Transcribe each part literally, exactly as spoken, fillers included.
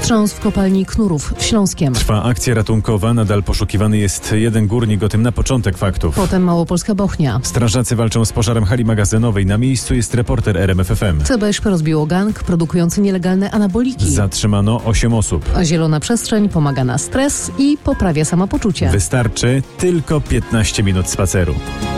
Wstrząs w kopalni Knurów w Śląskiem. Trwa akcja ratunkowa, nadal poszukiwany jest jeden górnik, o tym na początek faktów. Potem Małopolska Bochnia. Strażacy walczą z pożarem hali magazynowej. Na miejscu jest reporter R M F F M. C B Ś P rozbiło gang produkujący nielegalne anaboliki. Zatrzymano osiem osób. A zielona przestrzeń pomaga na stres i poprawia samopoczucie. Wystarczy tylko piętnaście minut spaceru.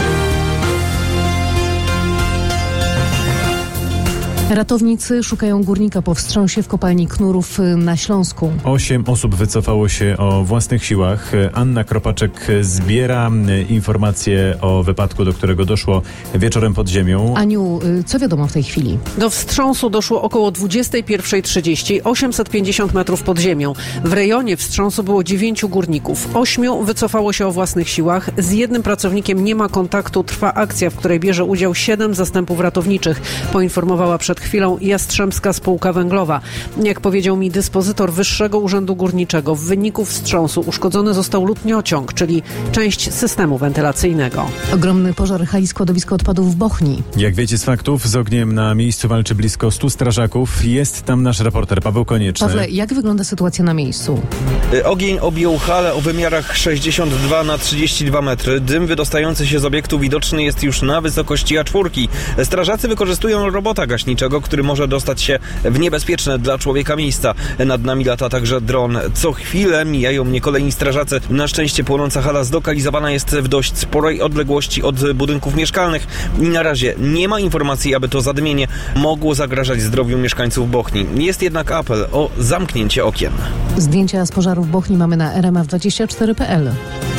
Ratownicy szukają górnika po wstrząsie w kopalni Knurów na Śląsku. Osiem osób wycofało się o własnych siłach. Anna Kropaczek zbiera informacje o wypadku, do którego doszło wieczorem pod ziemią. Aniu, co wiadomo w tej chwili? Do wstrząsu doszło około dwudziesta pierwsza trzydzieści, osiemset pięćdziesiąt metrów pod ziemią. W rejonie wstrząsu było dziewięciu górników. Ośmiu wycofało się o własnych siłach. Z jednym pracownikiem nie ma kontaktu. Trwa akcja, w której bierze udział siedem zastępów ratowniczych. Poinformowała przed chwilą Jastrzębska Spółka Węglowa. Jak powiedział mi dyspozytor Wyższego Urzędu Górniczego, w wyniku wstrząsu uszkodzony został lutniociąg, czyli część systemu wentylacyjnego. Ogromny pożar hali składowiska odpadów w Bochni. Jak wiecie z faktów, z ogniem na miejscu walczy blisko stu strażaków. Jest tam nasz reporter Paweł Konieczny. Pawle, jak wygląda sytuacja na miejscu? Ogień objął halę o wymiarach sześćdziesiąt dwa na trzydzieści dwa metry. Dym wydostający się z obiektu widoczny jest już na wysokości A cztery. Strażacy wykorzystują robota gaśniczego, który może dostać się w niebezpieczne dla człowieka miejsca. Nad nami lata także dron. Co chwilę mijają mnie kolejni strażacy. Na szczęście płonąca hala zlokalizowana jest w dość sporej odległości od budynków mieszkalnych i na razie nie ma informacji, aby to zadymienie mogło zagrażać zdrowiu mieszkańców Bochni. Jest jednak apel o zamknięcie okien. Zdjęcia z pożaru w Bochni mamy na R M F dwadzieścia cztery kropka P L.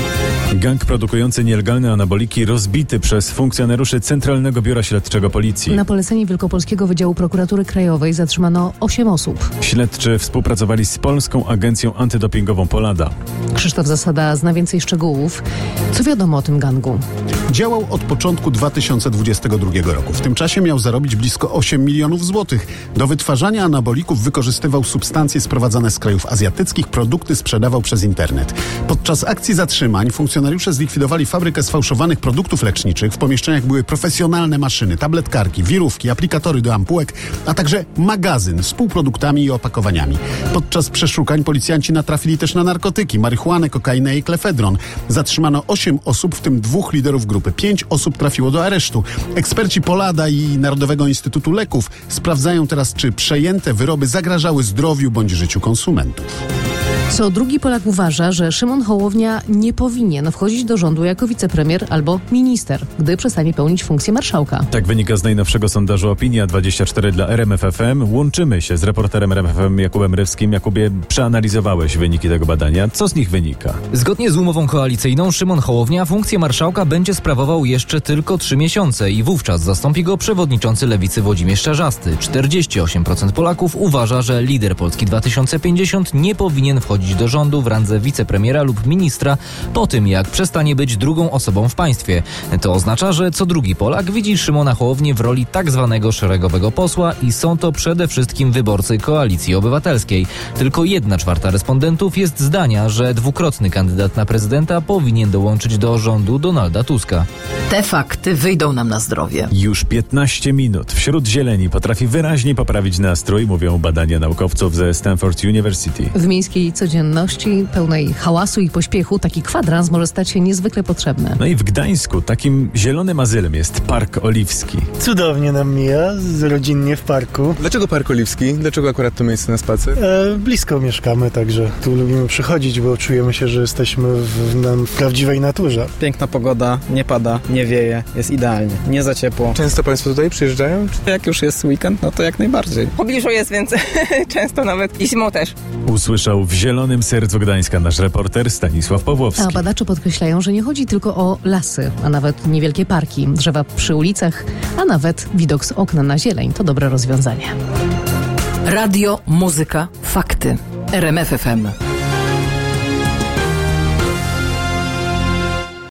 Gang produkujący nielegalne anaboliki rozbity przez funkcjonariuszy Centralnego Biura Śledczego Policji. Na polecenie Wielkopolskiego Wydziału Prokuratury Krajowej zatrzymano osiem osób. Śledczy współpracowali z Polską Agencją Antydopingową Polada. Krzysztof Zasada zna więcej szczegółów. Co wiadomo o tym gangu? Działał od początku dwa tysiące dwudziestego drugiego roku. W tym czasie miał zarobić blisko osiem milionów złotych. Do wytwarzania anabolików wykorzystywał substancje sprowadzane z krajów azjatyckich, produkty sprzedawał przez internet. Podczas akcji zatrzymań funkcjonariusze zlikwidowali fabrykę sfałszowanych produktów leczniczych. W pomieszczeniach były profesjonalne maszyny, tabletkarki, wirówki, aplikatory do ampułek, a także magazyn z półproduktami i opakowaniami. Podczas przeszukań policjanci natrafili też na narkotyki, marihuanę, kokainę i klefedron. Zatrzymano osiem osób, w tym dwóch liderów grupy. Pięć osób trafiło do aresztu. Eksperci Polada i Narodowego Instytutu Leków sprawdzają teraz, czy przejęte wyroby zagrażały zdrowiu bądź życiu konsumentów. Co drugi Polak uważa, że Szymon Hołownia nie powinien wchodzić do rządu jako wicepremier albo minister, gdy przestanie pełnić funkcję marszałka. Tak wynika z najnowszego sondażu Opinia dwadzieścia cztery dla R M F F M. Łączymy się z reporterem R M F F M Jakubem Rywskim. Jakubie, przeanalizowałeś wyniki tego badania. Co z nich wynika? Zgodnie z umową koalicyjną Szymon Hołownia funkcję marszałka będzie sprawował jeszcze tylko trzy miesiące i wówczas zastąpi go przewodniczący Lewicy Włodzimierz Czarzasty. czterdzieści osiem procent Polaków uważa, że lider Polski dwa tysiące pięćdziesiąt nie powinien wchodzić do rządu w randze wicepremiera lub ministra po tym, jak przestanie być drugą osobą w państwie. To oznacza, że co drugi Polak widzi Szymona Hołownię w roli tak zwanego szeregowego posła i są to przede wszystkim wyborcy Koalicji Obywatelskiej. Tylko jedna czwarta respondentów jest zdania, że dwukrotny kandydat na prezydenta powinien dołączyć do rządu Donalda Tuska. Te fakty wyjdą nam na zdrowie. Już piętnaście minut wśród zieleni potrafi wyraźnie poprawić nastrój, mówią badania naukowców ze Stanford University. W miejskiej codzienności pełnej hałasu i pośpiechu taki kwadrans może stać się niezwykle potrzebny. No i w Gdańsku takim zielonym azylem jest Park Oliwski. Cudownie nam mija, rodzinnie w parku. Dlaczego Park Oliwski? Dlaczego akurat to miejsce na spacer? E, blisko mieszkamy, także tu lubimy przychodzić, bo czujemy się, że jesteśmy w, na, w prawdziwej naturze. Piękna pogoda, nie pada, nie wieje, jest idealnie, nie za ciepło. Często Państwo tutaj przyjeżdżają? Jak już jest weekend, no to jak najbardziej. W pobliżu jest, więc często nawet i zimą też. Usłyszał w zielonym sercu Gdańska nasz reporter Stanisław Pawłowski. A badacze podkreślają, że nie chodzi tylko o lasy, a nawet niewielkie parki, drzewa przy ulicach, a nawet widok z okna na zieleń. To dobre rozwiązanie. Radio, muzyka, fakty. R M F F M.